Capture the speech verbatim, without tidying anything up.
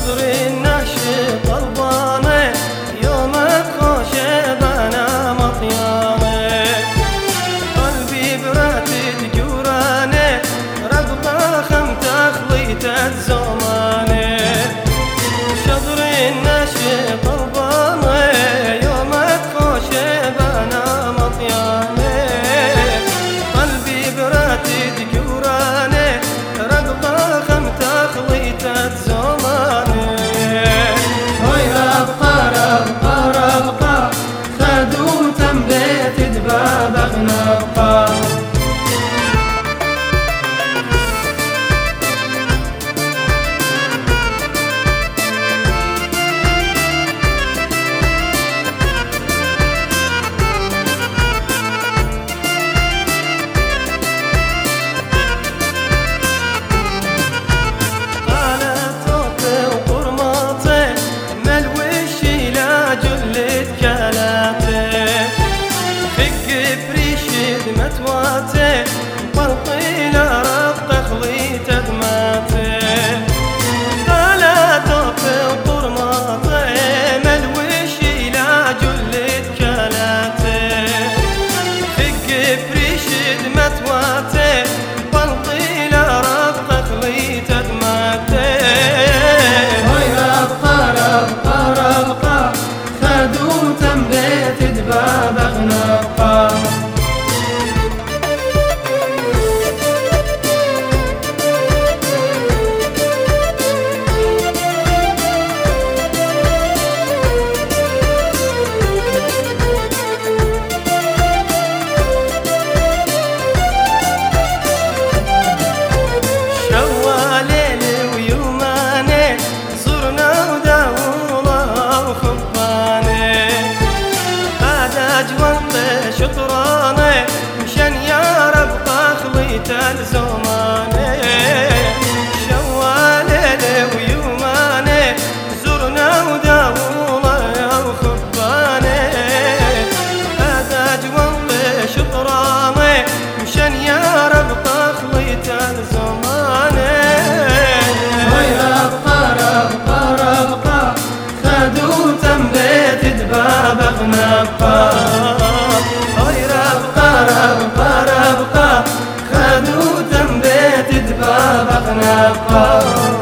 شطري الناشط طلبانه يومك خوشه بنا مطيانه قلبي براتد جورانه رقبه خمت خليته زمانه شطري الناشط طلبانه يومك خوشه بنا مطيانه قلبي براتد جورانه رقبه خمت خليته زمانه هوي ربقى ربقى ربقى خدوم تنبيت دبابغ نبقى متواته برطي لا ربطه خليته دماته قال توفي وطرماته ملوشي لا جلد كلاته فق بريشد متواته برطي لا ربطه خليته دماته هوي ربقى ربقى ربقى خدوم تنبيت دبابغ نبقى شطرانه مشان يا رب خليته الزمانه شواليله ويومانه زرنا وداوله وخبانه هذا جوال شطرانه مشان يا رب خليته الزمانه هوي ربقى ربقى ربقى خدو تنبيت دبابغ نبقى ربقى ربقى خدو تنبيت دبابغ نبقى